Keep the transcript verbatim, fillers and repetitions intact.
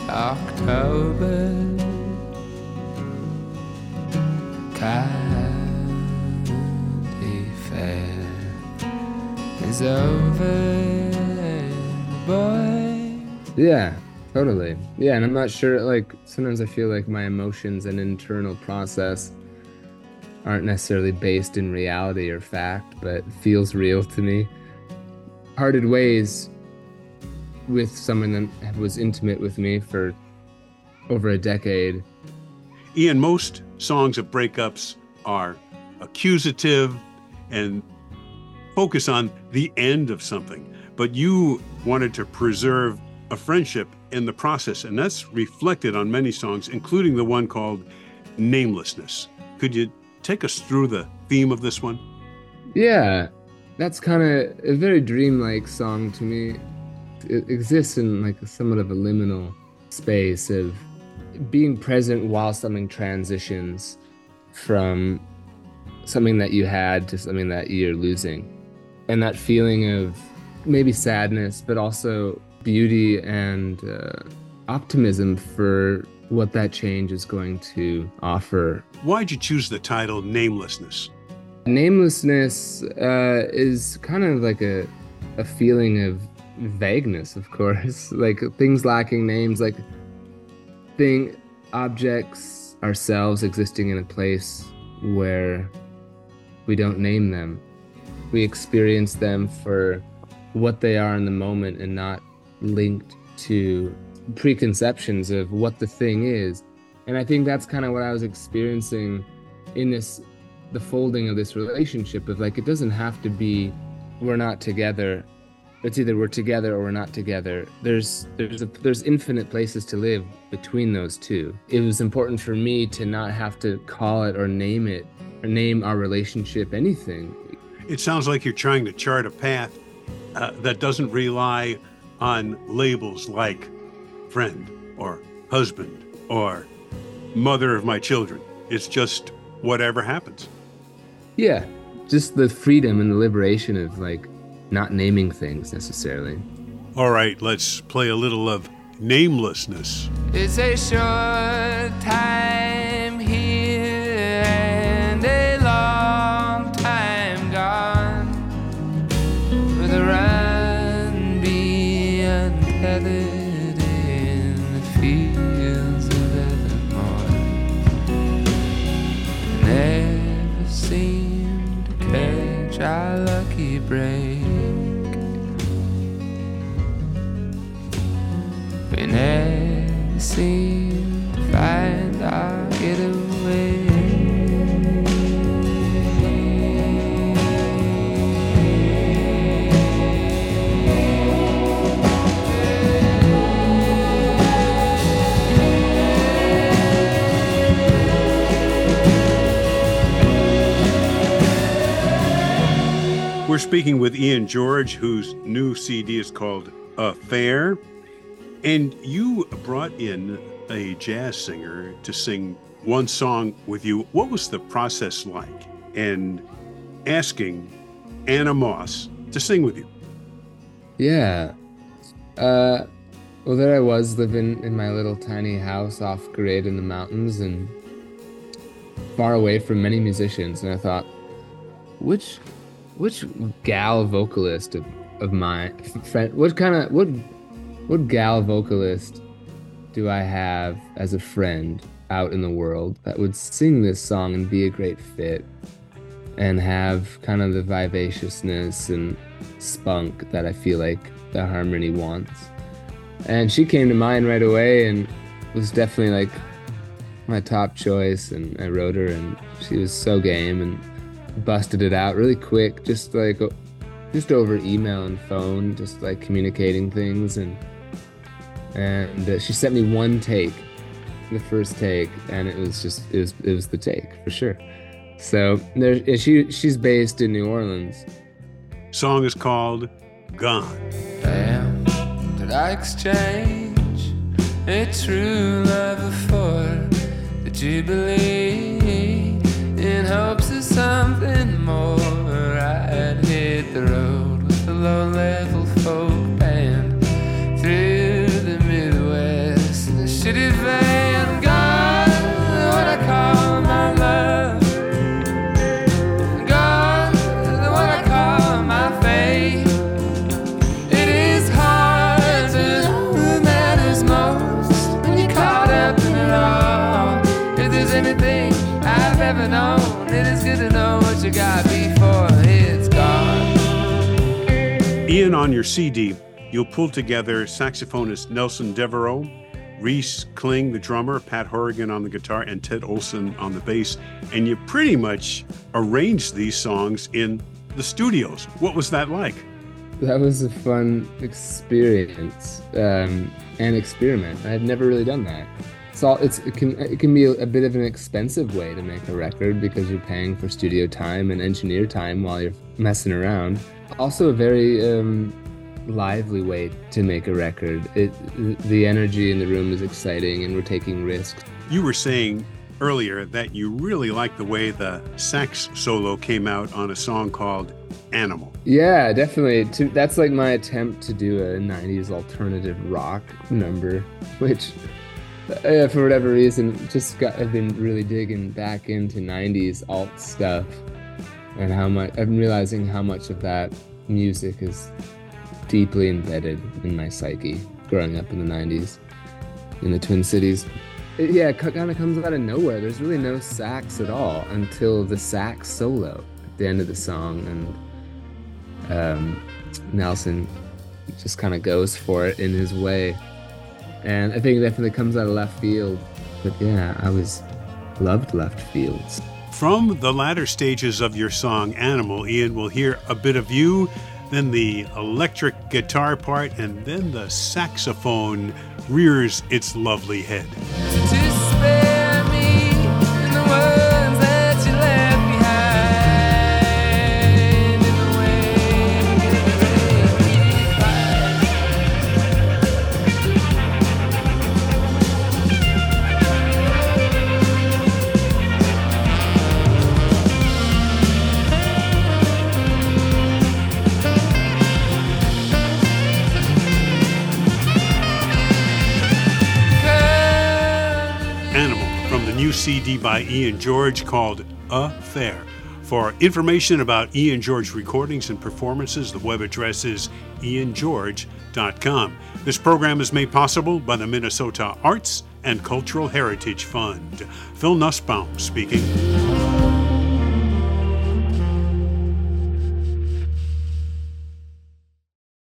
October County Fair is over, boy. Yeah, totally. Yeah, and I'm not sure, like, sometimes I feel like my emotions and internal process aren't necessarily based in reality or fact, but feels real to me. Parted ways with someone that was intimate with me for over a decade. Ian, most songs of breakups are accusative and focus on the end of something, but you wanted to preserve a friendship in the process, and that's reflected on many songs, including the one called Namelessness. Could you take us through the theme of this one? Yeah, that's kind of a very dreamlike song to me. It exists in like somewhat of a liminal space of being present while something transitions from something that you had to something that you're losing. And that feeling of maybe sadness, but also beauty and uh, optimism for what that change is going to offer. Why'd you choose the title Namelessness? Namelessness uh, is kind of like a, a feeling of vagueness, of course, like things lacking names, like thing, objects, ourselves existing in a place where we don't name them. We experience them for what they are in the moment and not linked to preconceptions of what the thing is. And I think that's kind of what I was experiencing in this, the folding of this relationship of like, it doesn't have to be we're not together. It's either we're together or we're not together. There's there's a, there's infinite places to live between those two. It was important for me to not have to call it or name it or name our relationship anything. It sounds like you're trying to chart a path uh, that doesn't rely on labels like friend or husband or mother of my children. It's just whatever happens. Yeah, just the freedom and the liberation of like not naming things necessarily. All right, let's play a little of Namelessness. It's a short time here and a long time gone, with a run be untethered in the fields of Evermore. Never seemed to catch our lucky break. We never seem to find our getaway. We're speaking with Ian George, whose new C D is called Affair. And you brought in a jazz singer to sing one song with you. What was the process like in asking Anna Moss to sing with you? Yeah. Uh, well, there I was living in my little tiny house off grid in the mountains and far away from many musicians. And I thought, which which gal vocalist of, of my friend, what kind of, what What gal vocalist do I have as a friend out in the world that would sing this song and be a great fit and have kind of the vivaciousness and spunk that I feel like the harmony wants? And she came to mind right away and was definitely like my top choice, and I wrote her and she was so game and busted it out really quick, just like just over email and phone, just like communicating things. And And uh, she sent me one take, the first take, and it was just, it was, it was the take for sure. So there, she, she's based in New Orleans. Song is called Gone. Damn, did I exchange a true love for the Jubilee in hopes of something more? I'd hit the road with a low-level folk band through the Midwest, the Ian, on your C D, you'll pull together saxophonist Nelson Devereaux, Reese Kling, the drummer, Pat Horrigan on the guitar, and Ted Olson on the bass. And you pretty much arranged these songs in the studios. What was that like? That was a fun experience um, and experiment. I had never really done that. It's all, it's, it can it can be a, a bit of an expensive way to make a record because you're paying for studio time and engineer time while you're messing around. Also a very um, lively way to make a record. It, the energy in the room is exciting and we're taking risks. You were saying earlier that you really liked the way the sax solo came out on a song called Animal. Yeah, definitely. To, that's like my attempt to do a nineties alternative rock number, which uh, for whatever reason, just got, I've been really digging back into nineties alt stuff and how much, I'm realizing how much of that music is deeply embedded in my psyche growing up in the nineties in the Twin Cities. It, yeah, it kind of comes out of nowhere. There's really no sax at all until the sax solo at the end of the song, and um, Nelson just kind of goes for it in his way. And I think it definitely comes out of left field. But yeah, I was loved left fields. From the latter stages of your song Animal, Ian, we'll hear a bit of you, then the electric guitar part, and then the saxophone rears its lovely head. To spare me in the words that you left behind, in the New C D by Ian George called Affair. For information about Ian George recordings and performances, the web address is ian george dot com. This program is made possible by the Minnesota Arts and Cultural Heritage Fund. Phil Nussbaum speaking.